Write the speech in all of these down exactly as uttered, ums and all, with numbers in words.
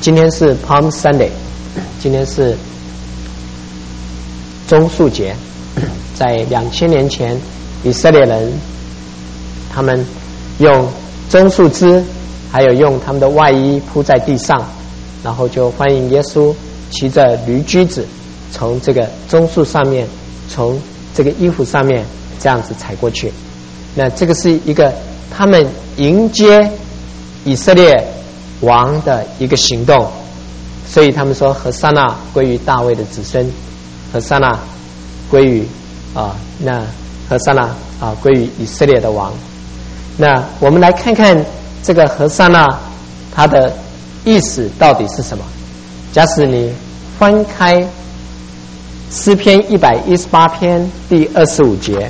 今天是 Palm Sunday， 今天是棕树节。在两千年前，以色列人他们用棕树枝，还有用他们的外衣铺在地上，然后就欢迎耶稣骑着驴驹子从这个棕树上面，从这个衣服上面这样子踩过去。那这个是一个他们迎接以色列王的一个行动，所以他们说和撒那归于大卫的子孙，和撒那归于啊、呃，那和撒那啊、呃、归于以色列的王。那我们来看看这个和撒那它的意思到底是什么。假使你翻开诗篇一百一十八篇第二十五节，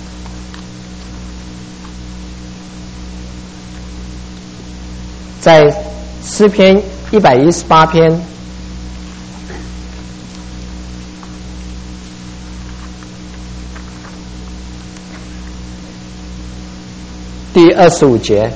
在诗篇一百一十八篇第二十五节，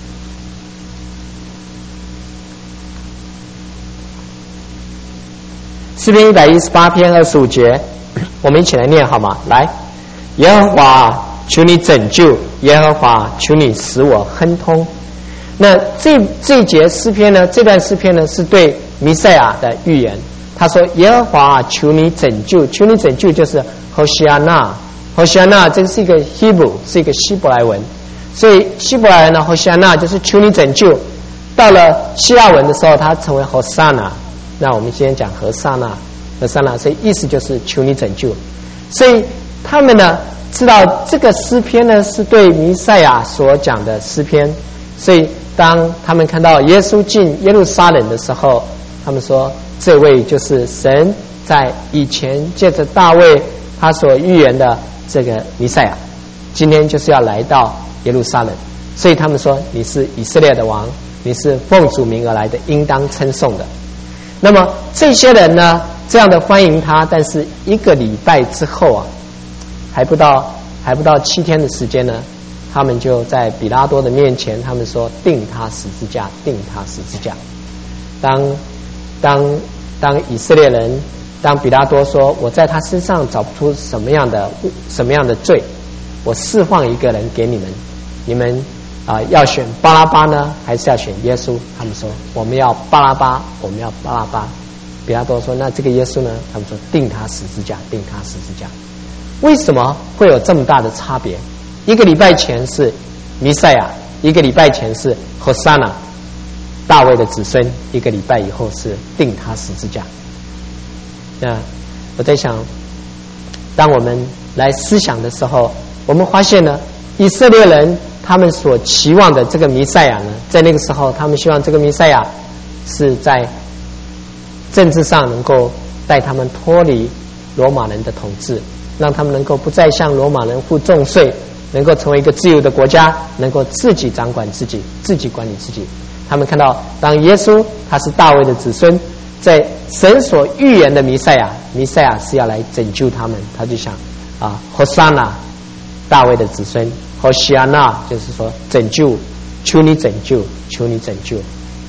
诗篇一百一十八篇二十五节，我们一起来念好吗？来，耶和华求你拯救，耶和华求你使我亨通。那这这一节诗篇呢，这段诗篇呢是对弥赛亚的预言。他说：“耶和华求你拯救，求你拯救就是何西阿那，何西阿那这个是一个 Hebrew， 是一个希伯来文，所以希伯来人的何西阿那就是求你拯救。到了希腊文的时候，它成为何撒那。那我们今天讲何撒那，何撒那，所以意思就是求你拯救。所以他们呢知道这个诗篇呢是对弥赛亚所讲的诗篇，所以当他们看到耶稣进耶路撒冷的时候，他们说这位就是神在以前借着大卫他所预言的这个弥赛亚，今天就是要来到耶路撒冷。所以他们说你是以色列的王，你是奉主名而来的，应当称颂的。那么这些人呢这样的欢迎他，但是一个礼拜之后啊，还不到还不到七天的时间呢，他们就在比拉多的面前，他们说钉他十字架，钉他十字架。当当当以色列人，当比拉多说我在他身上找不出什么样的什么样的罪，我释放一个人给你们，你们啊、呃、要选巴拉巴呢，还是要选耶稣？他们说我们要巴拉巴，我们要巴拉巴。比拉多说那这个耶稣呢？他们说钉他十字架，钉他十字架。为什么会有这么大的差别？一个礼拜前是弥赛亚，一个礼拜前是何撒那，大卫的子孙，一个礼拜以后是钉他十字架。那我在想，当我们来思想的时候，我们发现呢，以色列人他们所期望的这个弥赛亚呢，在那个时候他们希望这个弥赛亚是在政治上能够带他们脱离罗马人的统治，让他们能够不再向罗马人付重税，能够成为一个自由的国家，能够自己掌管自己，自己管理自己。他们看到当耶稣他是大卫的子孙，在神所预言的弥赛亚，弥赛亚是要来拯救他们，他就想啊，何撒那，大卫的子孙，何西阿那，就是说拯救，求你拯救，求你拯救。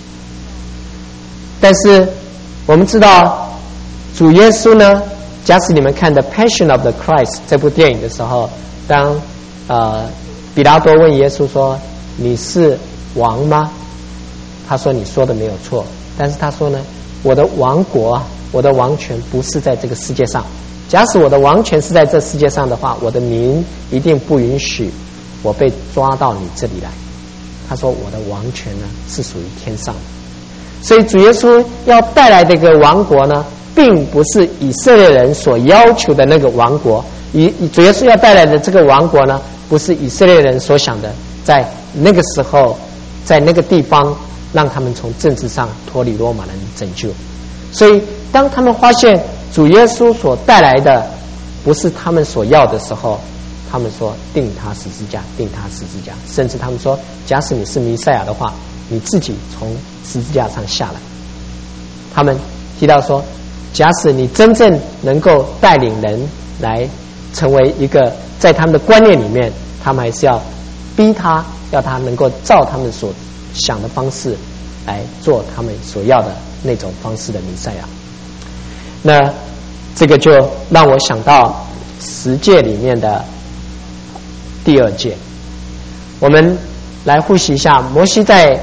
但是我们知道主耶稣呢，假使你们看的《Passion of the Christ》这部电影的时候，当呃比拉多问耶稣说你是王吗？他说你说的没有错，但是他说呢，我的王国，我的王权不是在这个世界上。假使我的王权是在这世界上的话，我的民一定不允许我被抓到你这里来。他说我的王权呢是属于天上的。所以主耶稣要带来的一个王国呢，并不是以色列人所要求的那个王国。以主耶稣要带来的这个王国呢，不是以色列人所想的，在那个时候，在那个地方让他们从政治上脱离罗马人拯救。所以当他们发现主耶稣所带来的不是他们所要的时候，他们说钉他十字架，钉他十字架。甚至他们说，假使你是弥赛亚的话，你自己从十字架上下来。他们提到说，假使你真正能够带领人来成为一个，在他们的观念里面，他们还是要逼他，要他能够照他们所想的方式来做他们所要的那种方式的弥赛亚。那这个就让我想到十诫里面的第二诫。我们来复习一下，摩西在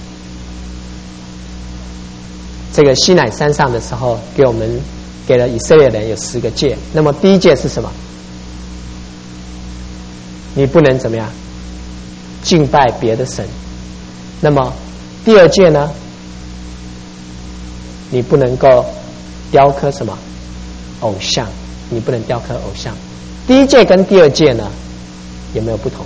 这个西乃山上的时候，给我们给了以色列人有十个诫。那么第一诫是什么？你不能怎么样敬拜别的神。那么第二诫呢？你不能够雕刻什么偶像，你不能雕刻偶像。第一诫跟第二诫呢有没有不同？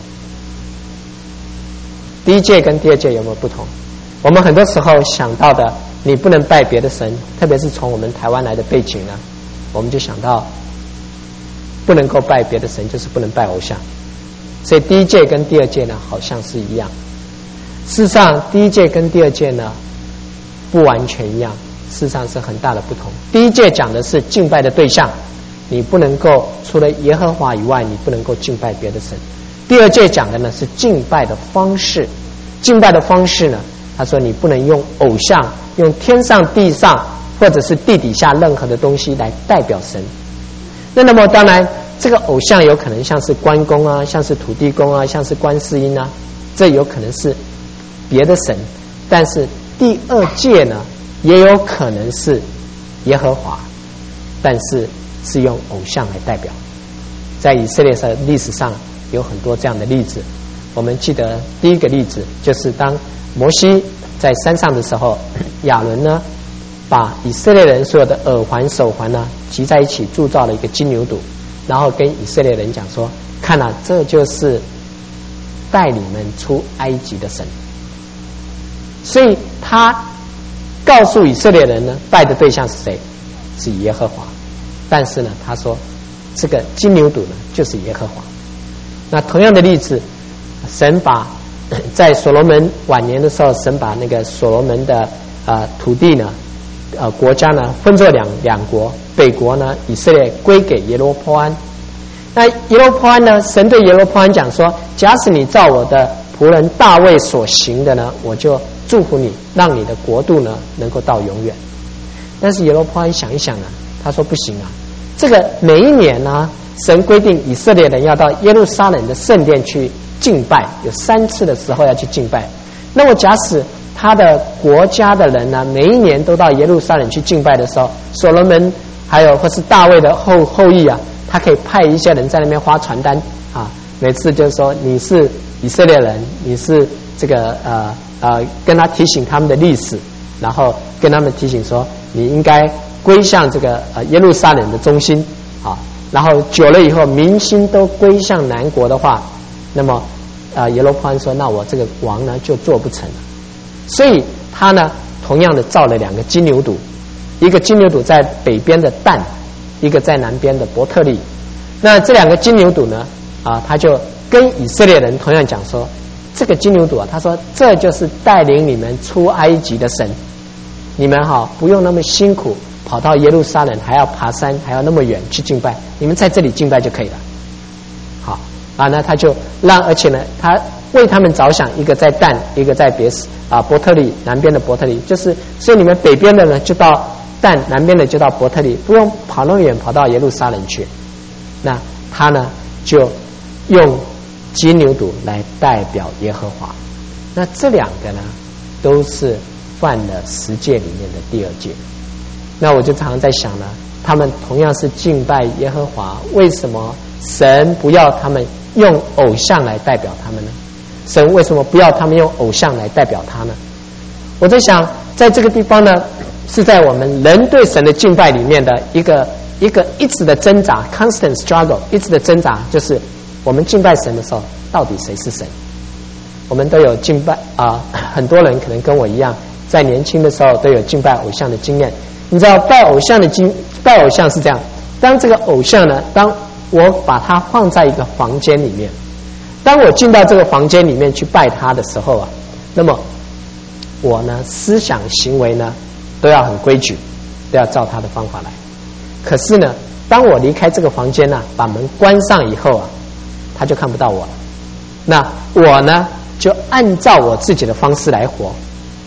第一诫跟第二诫有没有不同？我们很多时候想到的，你不能拜别的神，特别是从我们台湾来的背景呢，我们就想到不能够拜别的神，就是不能拜偶像。所以第一诫跟第二诫呢，好像是一样。事实上，第一诫跟第二诫呢，不完全一样，事实上是很大的不同。第一诫讲的是敬拜的对象，你不能够除了耶和华以外，你不能够敬拜别的神。第二诫讲的呢是敬拜的方式，敬拜的方式呢，他说你不能用偶像，用天上地上或者是地底下任何的东西来代表神。那那么当然这个偶像有可能像是关公啊，像是土地公啊，像是观世音啊，这有可能是别的神。但是第二诫呢也有可能是耶和华，但是是用偶像来代表。在以色列的历史上有很多这样的例子。我们记得第一个例子就是当摩西在山上的时候，亚伦呢把以色列人所有的耳环手环呢集在一起铸造了一个金牛犊，然后跟以色列人讲说，看啊，这就是带你们出埃及的神。所以他告诉以色列人呢，拜的对象是谁？是耶和华。但是呢他说这个金牛犊呢就是耶和华。那同样的例子，神把在所罗门晚年的时候，神把那个所罗门的呃土地呢呃国家呢分作两两国，北国呢以色列归给耶罗波安。那耶罗波安呢，神对耶罗波安讲说，假使你照我的仆人大卫所行的呢，我就祝福你，让你的国度呢能够到永远。但是耶罗波安想一想呢，他说不行啊，这个每一年呢，神规定以色列人要到耶路撒冷的圣殿去敬拜，有三次的时候要去敬拜。那么假使他的国家的人呢，每一年都到耶路撒冷去敬拜的时候，所罗门还有或是大卫的后后裔啊，他可以派一些人在那边发传单啊，每次就是说你是以色列人，你是这个呃呃，跟他提醒他们的历史，然后跟他们提醒说你应该归向这个呃耶路撒冷的中心啊。然后久了以后，民心都归向南国的话，那么呃耶罗波安说，那我这个王呢就做不成了。所以他呢同样的造了两个金牛犊，一个金牛犊在北边的但，一个在南边的伯特利。那这两个金牛犊呢啊，他就跟以色列人同样讲说，这个金牛犊啊，他说这就是带领你们出埃及的神，你们哈不用那么辛苦跑到耶路撒冷，还要爬山，还要那么远去敬拜，你们在这里敬拜就可以了。好啊，那他就让，而且呢他为他们着想，一个在但，一个在别啊伯特利，南边的伯特利，就是所以你们北边的呢就到但，南边的就到伯特利，不用跑那么远跑到耶路撒冷去。那他呢就用金牛犊来代表耶和华。那这两个呢都是犯了十诫里面的第二诫。那我就常常在想呢，他们同样是敬拜耶和华，为什么神不要他们用偶像来代表他们呢？神为什么不要他们用偶像来代表他呢？我在想，在这个地方呢，是在我们人对神的敬拜里面的一个一个一直的挣扎 ，constant struggle， 一直的挣扎，就是我们敬拜神的时候，到底谁是神？我们都有敬拜啊、呃，很多人可能跟我一样，在年轻的时候都有敬拜偶像的经验。你知道拜偶像的经拜偶像是这样，当这个偶像呢，当我把它放在一个房间里面，当我进到这个房间里面去拜他的时候啊，那么我呢思想行为呢都要很规矩，都要照他的方法来。可是呢，当我离开这个房间呢、啊，把门关上以后啊，他就看不到我了。那我呢就按照我自己的方式来活。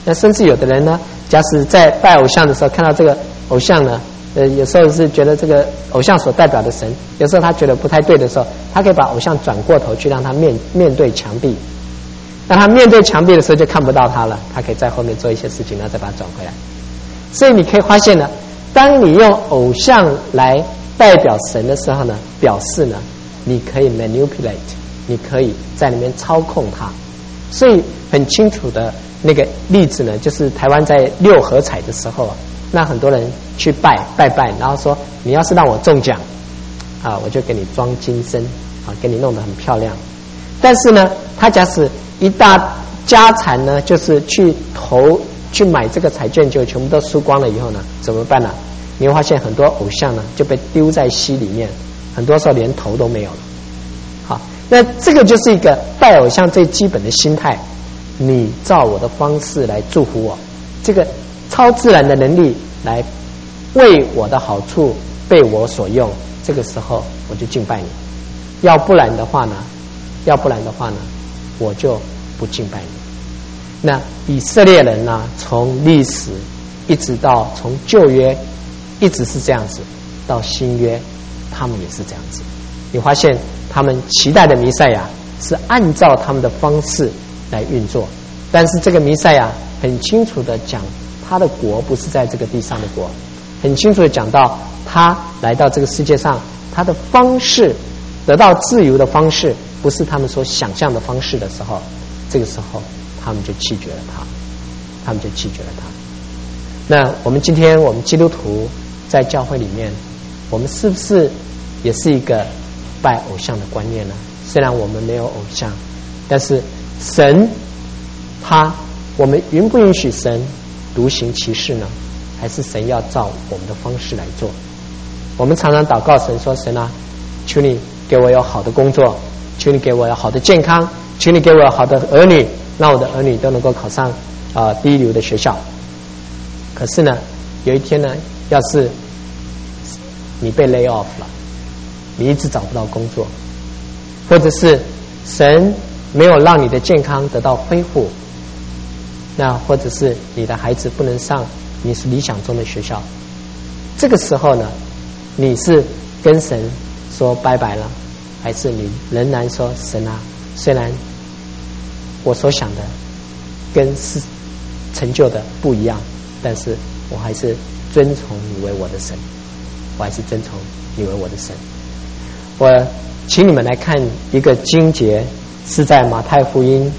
那甚至有的人呢，假使在拜偶像的时候看到这个偶像呢，呃，有时候是觉得这个偶像所代表的神，有时候他觉得不太对的时候，他可以把偶像转过头去，让他面面对墙壁。当他面对墙壁的时候，就看不到他了，他可以在后面做一些事情，然后再把它转回来。所以你可以发现呢，当你用偶像来代表神的时候呢，表示呢，你可以 manipulate， 你可以在里面操控它。所以很清楚的那个例子呢，就是台湾在六合彩的时候，那很多人去拜拜拜，然后说你要是让我中奖啊，我就给你装金身啊，给你弄得很漂亮。但是呢，他假使一大家产呢，就是去投去买这个彩券，就全部都输光了以后呢，怎么办呢？你会发现很多偶像呢就被丢在溪里面，很多时候连头都没有了。好，那这个就是一个拜偶像最基本的心态，你照我的方式来祝福我，这个超自然的能力来为我的好处被我所用，这个时候我就敬拜你。要不然的话呢，要不然的话呢，我就不敬拜你。那以色列人呢，从历史一直到从旧约一直是这样子，到新约他们也是这样子。你发现他们期待的弥赛亚是按照他们的方式来运作，但是这个弥赛亚很清楚的讲，他的国不是在这个地上的国，很清楚的讲到他来到这个世界上，他的方式得到自由的方式不是他们所想象的方式的时候，这个时候他们就弃绝了他，他们就弃绝了他。那我们今天我们基督徒在教会里面，我们是不是也是一个拜偶像的观念呢？虽然我们没有偶像，但是神他，我们允不允许神独行其事呢？还是神要照我们的方式来做？我们常常祷告神说，神啊，求你给我有好的工作，求你给我有好的健康，求你给我有好的儿女，让我的儿女都能够考上啊、呃、第一流的学校。可是呢，有一天呢，要是你被 lay off 了，你一直找不到工作，或者是神没有让你的健康得到恢复，那或者是你的孩子不能上你是理想中的学校，这个时候呢，你是跟神说拜拜了，还是你仍然说神啊，虽然我所想的跟是成就的不一样，但是我还是遵从你为我的神，我还是遵从你为我的神。我请你们来看一个经节，是在马太福音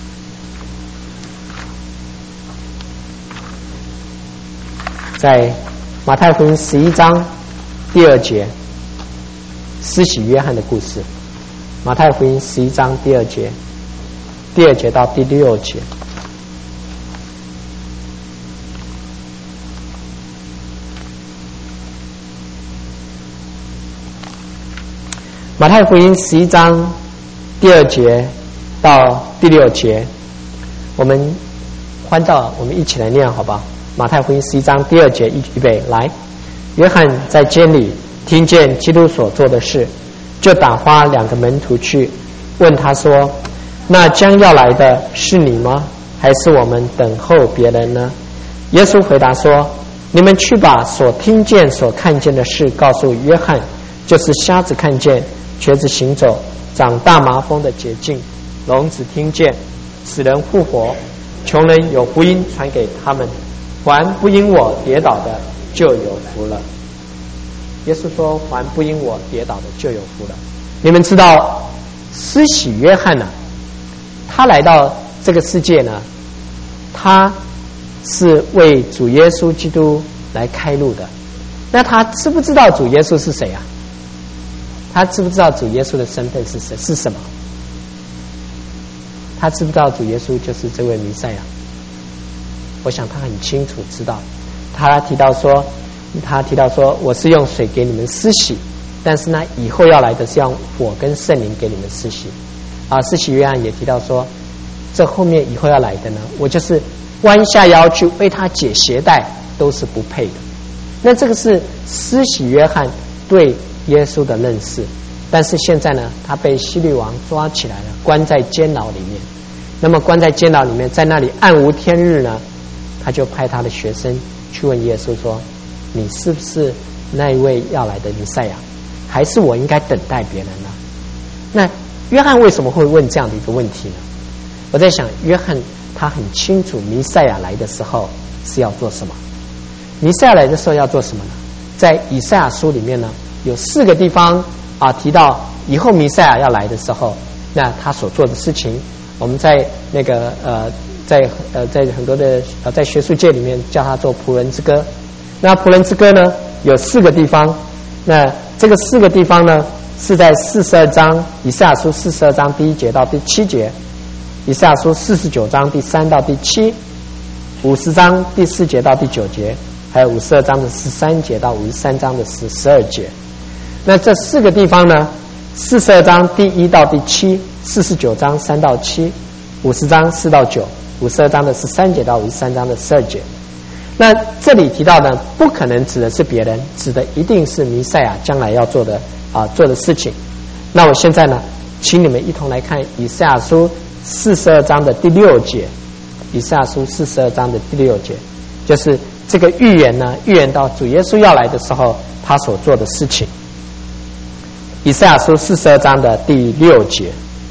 在马太福音十一章第二节，施洗约翰的故事。马太福音十一章第二节，第二节到第六节。马太福音十一章第二节到第六节，我们换照我们一起来念好吧。马太福音十一章第二节，预备来。约翰在监里听见基督所做的事，就打发两个门徒去，问他说，那将要来的是你吗？还是我们等候别人呢？耶稣回答说，你们去把所听见所看见的事告诉约翰，就是瞎子看见，瘸子行走，长大麻风的洁净，聋子听见，死人复活，穷人有福音传给他们，凡不因我跌倒的就有福了。耶稣说，凡不因我跌倒的就有福了。你们知道施洗约翰呢、啊，他来到这个世界呢，他是为主耶稣基督来开路的。那他知不知道主耶稣是谁啊？他知不知道主耶稣的身份是谁？是什么？他知不知道主耶稣就是这位弥赛亚？我想他很清楚知道。他提到说，他提到说，我是用水给你们施洗，但是呢，以后要来的是用火跟圣灵给你们施洗。啊，施洗约翰也提到说，这后面以后要来的呢，我就是弯下腰去为他解鞋带，都是不配的。那这个是施洗约翰对耶稣的认识。但是现在呢，他被希律王抓起来了，关在监牢里面。那么关在监牢里面，在那里暗无天日呢， 他就派他的学生去问耶稣说：“你是不是那一位要来的弥赛亚？还是我应该等待别人呢？”那约翰为什么会问这样的一个问题呢？我在想，约翰他很清楚弥赛亚来的时候是要做什么。弥赛亚来的时候要做什么呢？在以赛亚书里面呢，有四个地方啊提到以后弥赛亚要来的时候，那他所做的事情，我们在那个呃在呃在很多的呃在学术界里面叫他做仆人之歌。那仆人之歌呢有四个地方，那这个四个地方呢是在四十二章以赛亚书四十二章第一节到第七节，以赛亚书四十九章第三到第七，五十章第四节到第九节，还有五十二章的十三节到五十三章的十十二节。那这四个地方呢，四十二章第一到第七，四十九章三到七，五十章四到九，五十二章的十三节到五十三章的十二节。那这里提到的不可能指的是别人，指的一定是弥赛亚将来要做的啊做的事情。那我现在呢，请你们一同来看以赛亚书四十二章的第六节。以赛亚书四十二章的第六节，就是这个预言呢，预言到主耶稣要来的时候，他所做的事情。以赛亚书四十二章的第六节，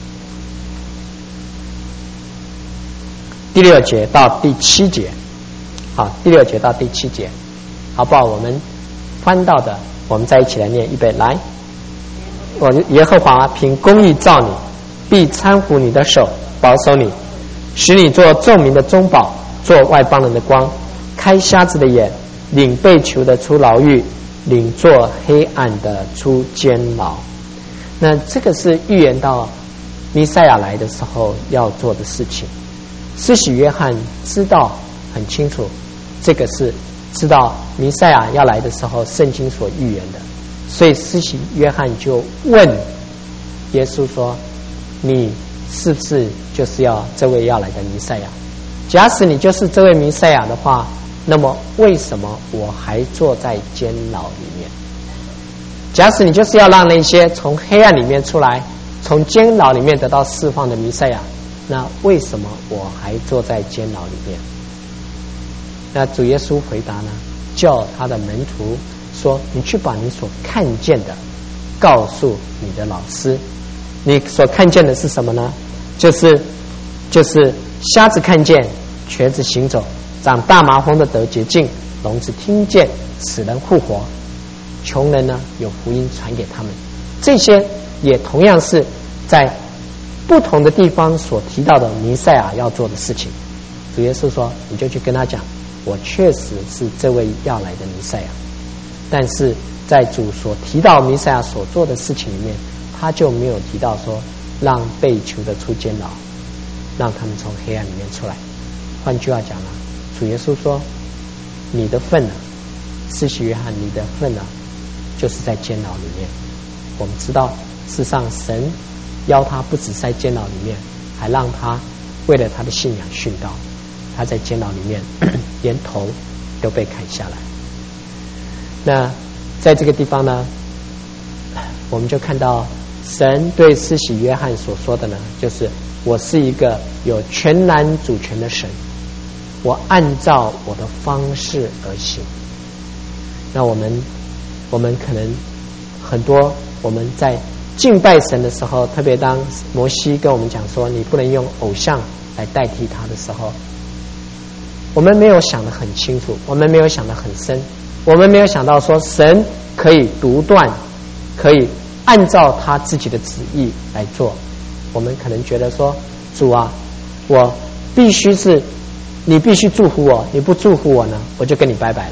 第六节到第七节，好，第六节到第七节，好不好？我们翻到的，我们再一起来念，预备来。我耶和华凭公义造你，必搀扶你的手，保守你，使你做众民的中保，做外邦人的光，开瞎子的眼，领被囚的出牢狱，领做黑暗的出监牢。那这个是预言到弥赛亚来的时候要做的事情。施洗约翰知道很清楚，这个是知道弥赛亚要来的时候圣经所预言的，所以施洗约翰就问耶稣说：“你是不是就是要这位要来的弥赛亚？假使你就是这位弥赛亚的话，那么为什么我还坐在监牢里面？假使你就是要让那些从黑暗里面出来，从监牢里面得到释放的弥赛亚，那为什么我还坐在监牢里面？”那主耶稣回答呢，叫他的门徒说：“你去把你所看见的告诉你的老师。你所看见的是什么呢？就是就是瞎子看见，瘸子行走，长大麻风的得洁净，聋子听见，死人复活，穷人呢有福音传给他们。”这些也同样是在不同的地方所提到的弥赛亚要做的事情。主耶稣说：“你就去跟他讲，我确实是这位要来的弥赛亚。”但是在主所提到弥赛亚所做的事情里面，他就没有提到说让被囚的出监牢，让他们从黑暗里面出来。换句话讲呢，主耶稣说：“你的份呢，施洗约翰，你的份呢，就是在监牢里面。”我们知道，事实上神邀他不只在监牢里面，还让他为了他的信仰殉道。他在监牢里面连头都被砍下来。那在这个地方呢，我们就看到神对施洗约翰所说的呢，就是我是一个有全然主权的神，我按照我的方式而行。那我们我们可能很多我们在敬拜神的时候，特别当摩西跟我们讲说你不能用偶像来代替他的时候，我们没有想得很清楚，我们没有想得很深，我们没有想到说神可以独断，可以按照他自己的旨意来做。我们可能觉得说，主啊，我必须是你必须祝福我，你不祝福我呢，我就跟你拜拜了。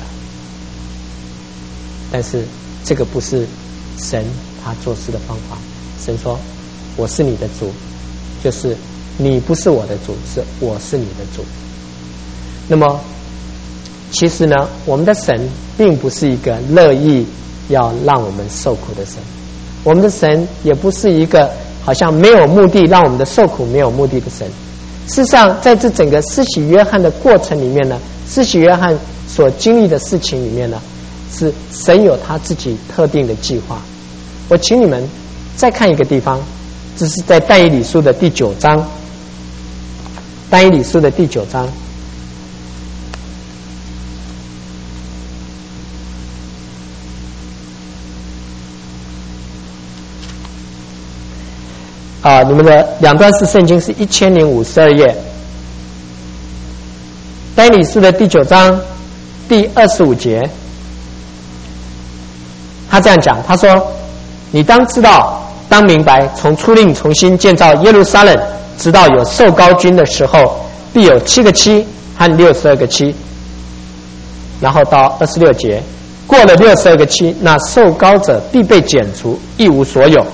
但是这个不是神他做事的方法。神说我是你的主，就是你不是我的主，是我是你的主。那么其实呢，我们的神并不是一个乐意要让我们受苦的神，我们的神也不是一个好像没有目的让我们的受苦没有目的的神。事实上在这整个施洗约翰的过程里面呢，施洗约翰所经历的事情里面呢，是神有他自己特定的计划。我请你们再看一个地方，这是在但以理书的第九章，但以理书的第九章， 啊、呃，你们的两段式圣经是一千零五十二页，但以理书的第九章第二十五节，他这样讲，他说：“你当知道，当明白，从初令重新建造耶路撒冷，直到有受膏君的时候，必有七个七和六十二个七。”然后到二十六节，过了六十二个七，那受膏者必被剪除，一无所有。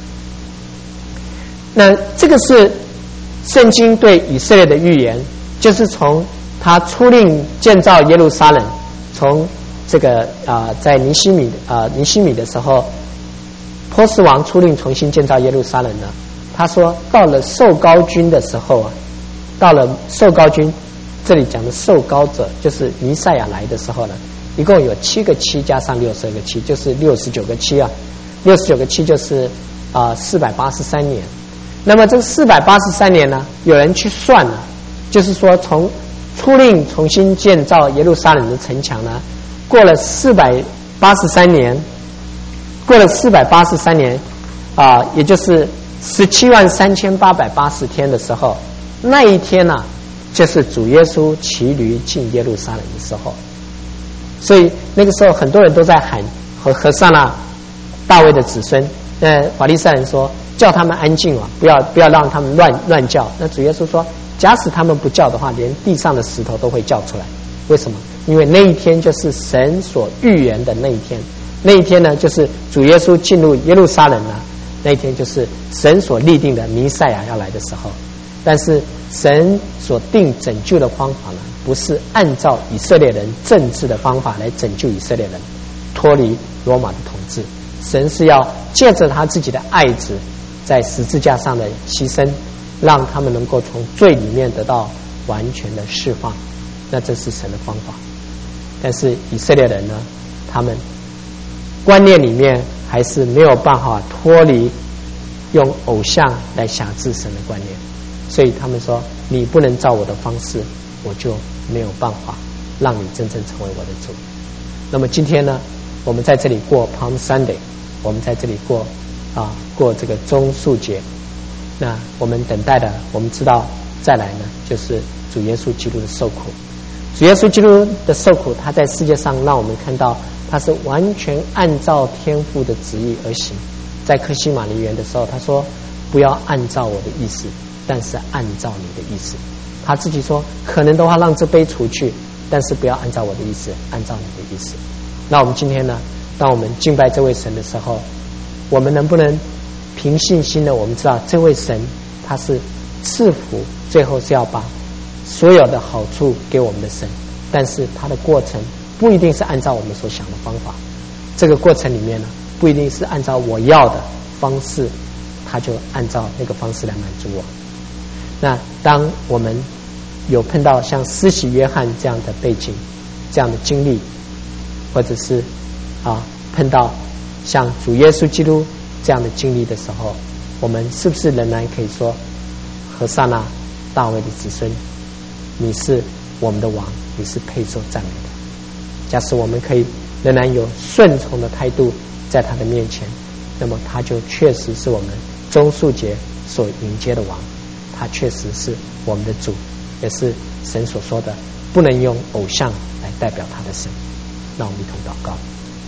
那这个是圣经对以色列的预言，就是从他初令建造耶路撒冷，从这个啊、呃，在尼希米啊、呃、尼希米的时候，波斯王初令重新建造耶路撒冷呢。他说，到了受膏君的时候啊，到了受膏君，这里讲的受膏者就是弥赛亚来的时候呢，一共有七个七加上六十二个七，就是六十九个七啊，六十九个七就是啊四百八十三年。那么这四百八十三年呢，有人去算了，就是说从初令重新建造耶路撒冷的城墙呢，过了四百八十三年，过了四百八十三年啊、呃，也就是十七万三千八百八十天的时候，那一天呢、啊，就是主耶稣骑驴进耶路撒冷的时候。所以那个时候很多人都在喊和和散那大卫的子孙。那法利赛人说，叫他们安静啊，不要不要让他们乱乱叫。那主耶稣说，假使他们不叫的话，连地上的石头都会叫出来。为什么？因为那一天就是神所预言的那一天。那一天呢，就是主耶稣进入耶路撒冷呢，那一天就是神所立定的弥赛亚要来的时候。但是神所定拯救的方法呢，不是按照以色列人政治的方法来拯救以色列人脱离罗马的统治。神是要借着他自己的爱子在十字架上的牺牲，让他们能够从罪里面得到完全的释放。那这是神的方法。但是以色列人呢，他们观念里面还是没有办法脱离用偶像来辖制神的观念，所以他们说，你不能照我的方式，我就没有办法让你真正成为我的主。那么今天呢，我们在这里过 Palm Sunday， 我们在这里过啊过这个棕树节。那我们等待的，我们知道再来呢，就是主耶稣基督的受苦。主耶稣基督的受苦，他在世界上让我们看到，他是完全按照天父的旨意而行。在客西马尼园的时候，他说，不要按照我的意思，但是按照你的意思。他自己说，可能的话让这杯除去，但是不要按照我的意思，按照你的意思。那我们今天呢，当我们敬拜这位神的时候，我们能不能凭信心的，我们知道这位神他是赐福，最后是要把所有的好处给我们的神，但是他的过程不一定是按照我们所想的方法。这个过程里面呢，不一定是按照我要的方式，他就按照那个方式来满足我。那当我们有碰到像施洗约翰这样的背景、这样的经历，或者是啊碰到像主耶稣基督这样的经历的时候，我们是不是仍然可以说，和散那大卫的子孙，你是我们的王，你是配受赞美的。假使我们可以仍然有顺从的态度在他的面前，那么他就确实是我们棕树节所迎接的王，他确实是我们的主，也是神所说的不能用偶像来代表他的神。让我们一同祷告。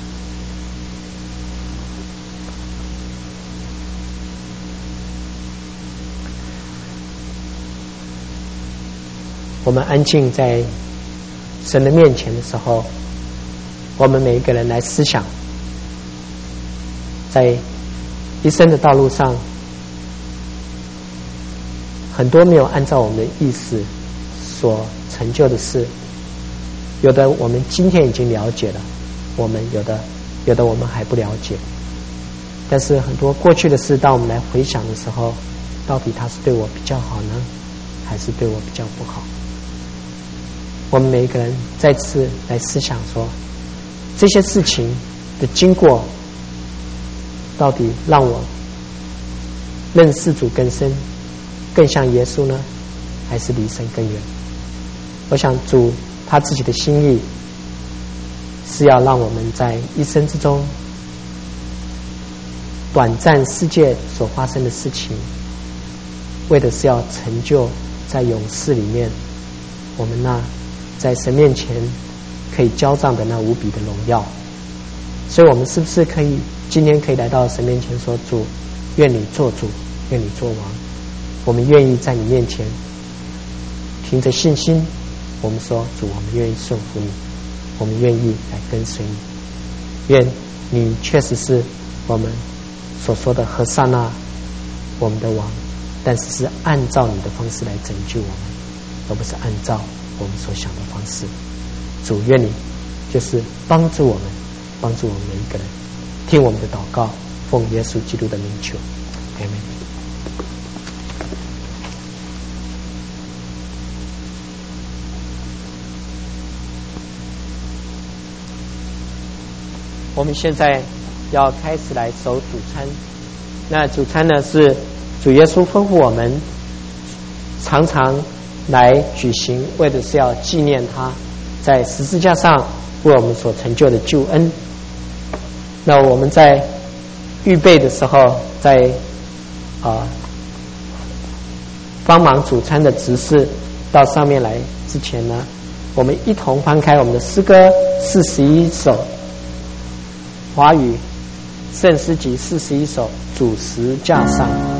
我们安静在神的面前的时候，我们每一个人来思想，在一生的道路上，很多没有按照我们的意思所成就的事，有的我们今天已经了解了，我们有的有的我们还不了解。但是很多过去的事，当我们来回想的时候，到底他是对我比较好呢，还是对我比较不好？我们每一个人再次来思想说，这些事情的经过到底让我认识主更深，更像耶稣呢，还是离神更远？我想主他自己的心意是要让我们在一生之中短暂世界所发生的事情， 为的是要成就在永世里面我们那在神面前可以交账的那无比的荣耀。所以我们是不是可以今天可以来到神面前说，主，愿你做主，愿你做王，我们愿意在你面前凭着信心，我们说，主，我们愿意顺服你，我们愿意来跟随你，愿你确实是我们所说的和散那我们的王，但是是按照你的方式来拯救我们，而不是按照我们所想的方式。主，愿你就是帮助我们，帮助我们每一个人，听我们的祷告，奉耶稣基督的名求，阿们。我们现在要开始来守主餐。那主餐呢，是主耶稣吩咐我们常常来举行，为的是要纪念他在十字架上为我们所成就的救恩。那我们在预备的时候，在啊帮忙主餐的执事到上面来之前呢，我们一同翻开我们的诗歌四十一首，华语圣诗集四十一首，主十架上。